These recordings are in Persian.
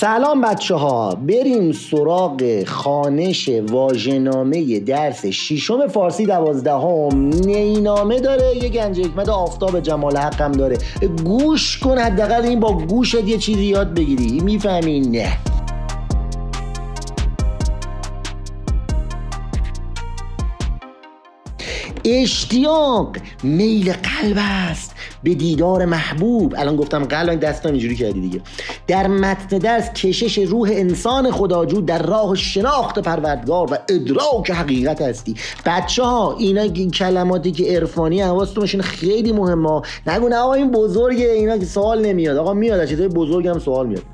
سلام بچه ها، بریم سراغ خوانش واژه‌نامه درس ششم فارسی 12. نینامه داره، یه گنج حکمت آفتاب جمال حق هم داره. گوش کن، حداقل این با گوشت یه چیزی یاد بگیری. میفهمی؟ نه. اشتیاق میل قلب است به دیدار محبوب. الان گفتم قلب، دستم اینجوری کردی دیگه. در متن درس کشش روح انسان خداجو در راه شناخت پروردگار و ادراک حقیقت هستی. بچه ها اینا کلماتی که عرفانی حواستون باشه، خیلی مهمه. نگو نه آقا این بزرگه، اینا که سوال نمیاد. آقا میاد، از چیزای بزرگ هم سوال میاد.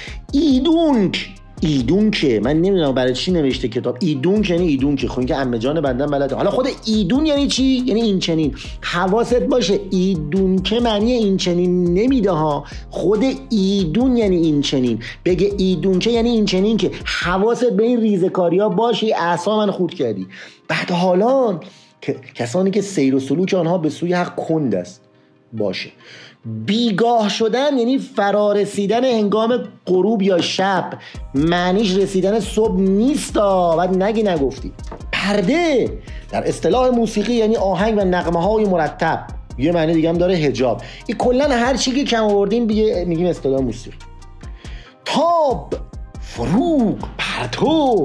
ایدونک من نمیدونم برای چی نوشته کتاب. ایدونک یعنی ایدونک، خب این که عمه جان بندن بلده. حالا خود ایدون یعنی چی؟ یعنی این چنین. حواست باشه ایدونک معنی این چنین نمیده ها. خود ایدون یعنی این چنین. بگه ایدونک یعنی این چنین که حواست به این ریزکاریا باشه. اعصاب من خورد کردی. بعد حالا که کسانی که سیر و سلوک آنها به سوی حق کند است باشه. بیگاه شدن یعنی فرارسیدن هنگام غروب یا شب، معنیش رسیدن صبح نیستا. بعد نگفتی. پرده در اصطلاح موسیقی یعنی آهنگ و نغمه های مرتب. یه معنی دیگه هم داره حجاب. این کلا هر چی که کم آوردیم میگیم اصطلاح موسیقی. تاب، فروغ، پرتو،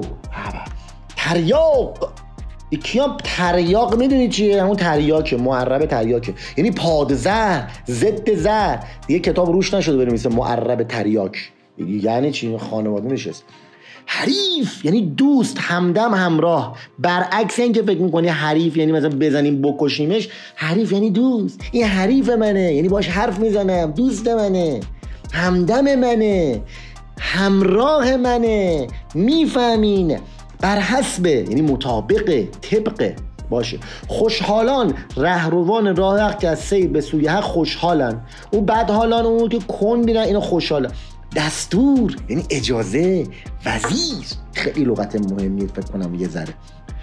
تریاق. کیام تریاق میدونی چیه؟ همون تریاکه، معرب تریاکه، یعنی پادزهر، ضد زهر. دیگه کتاب روش نشده بریم مثل معرب تریاک. یعنی چی؟ خانواده نشست. حریف یعنی دوست، همدم، همراه. برعکس این که فکر میکنی حریف یعنی مثلا بزنیم بکشیمش، حریف یعنی دوست. این حریف منه، یعنی باش حرف میزنم، دوست منه، همدم منه، همراه منه. میفهمین؟ بر حسب یعنی مطابق، طبق باشه. خوشحالان رهروان راه حق که از سیر به سوی حق خوشحالن. اون بدحالان، اون که کن میرن، اینا خوشحالن. دستور یعنی اجازه. وزیر خیلی لغت مهمیه فکر کنم یه ذره.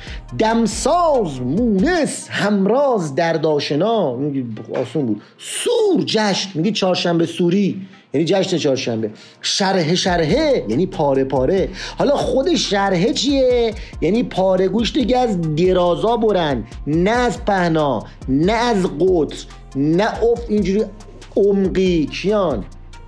دمساز، مونس، همراز، دردآشنا. آسون بود. سور جشن، میگی چهارشنبه سوری یعنی جشن چهارشنبه. شرحه یعنی پاره پاره. حالا خود شرحه چیه؟ یعنی پاره گوشت که از درازا برن، نه از پهنا، نه از قطر، نه اینجوری عمقی. کیان؟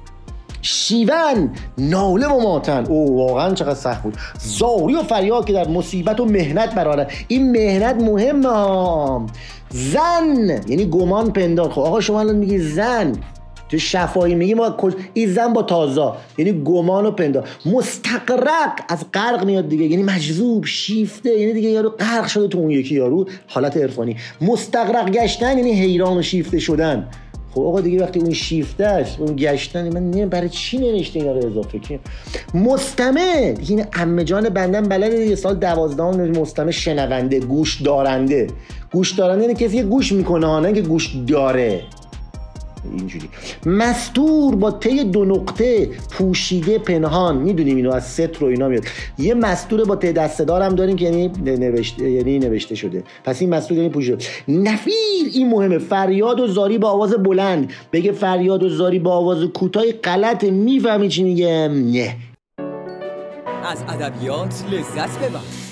شیون ناله و ماتن. او واقعا چقدر سخت بود. زاری و فریاد که در مصیبت و مهنت برآورند. این مهنت مهمه ها. زن یعنی گمان پندار. خب آقا شما الان میگی زن، تو شفاهی میگی ما این زن با تازا یعنی گمان و پندار. مستغرق از غرق میاد دیگه، یعنی مجذوب، شیفته، یعنی دیگه یارو غرق شده تو اون یکی یارو. حالت عرفانی. مستغرق گشتن یعنی حیران و شیفته شدن. خب آقا دیگه وقتی اون شیفتهش، اون گشتن، من نمیدونم برای چی نوشته اینا رو اضافه کنیم. مستمع این عمه جان بندن بلده دیگه. سال 12 مستمع شنونده، گوش دارنده. گوش دارنده یعنی کسی که گوش میکنه، نه که گوش داره. اینجوری. مستور با ته 2 نقطه، پوشیده، پنهان. میدونیم اینو از ستر و اینا میاد. یه مستور با ته دسته‌دار هم داریم که یعنی نوشته شده. پس این مستور یعنی پوشیده. نفیر این مهمه. فریاد و زاری با آواز بلند. بگه فریاد و زاری با آواز کوتاه غلطه. میفهمی چی میگم؟ نه. از ادبیات لذت ببر.